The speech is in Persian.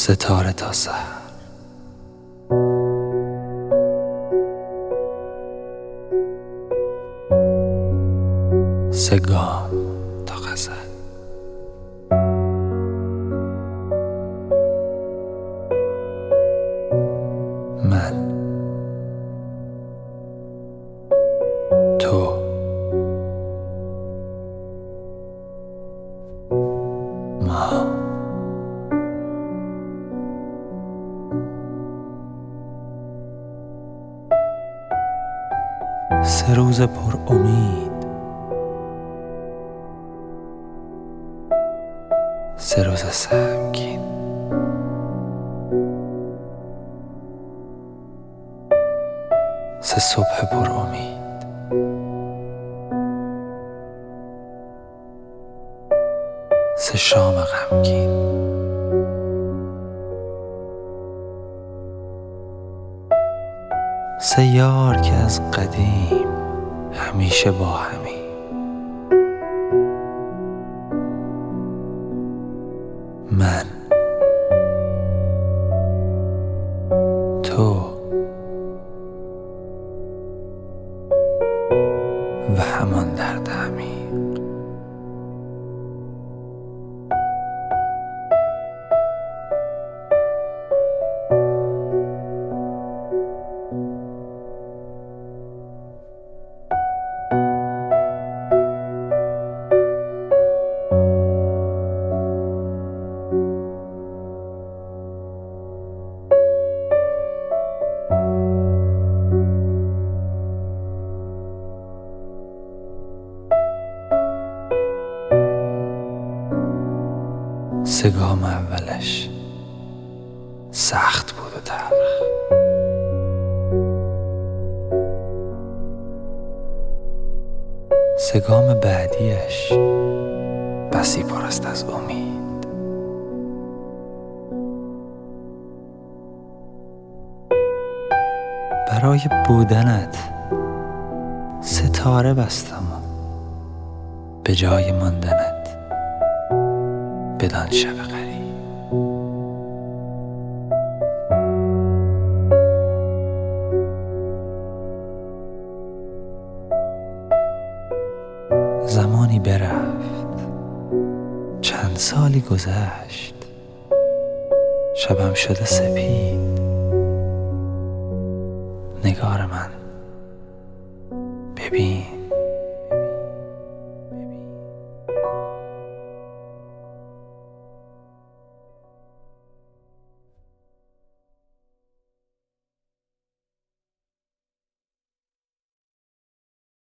ستاره تا سحر، سه گام تا غزل. من، تو، ما. سه روز پر امید، سه روز سنگین، سه صبح پر امید، سه شام غمگین. سه یار که از قدیم همیشه با همی. من، تو و همان درد عمیق. سه گام اولش سخت بود و تلخ، سه گام بعدیش بسی پر است از امید. برای بودنت ستاره بستم و به جای ماندنت بدان شب غریب. زمانی برفت، چند سالی گذشت، شبم شده سپید. نگار من، ببین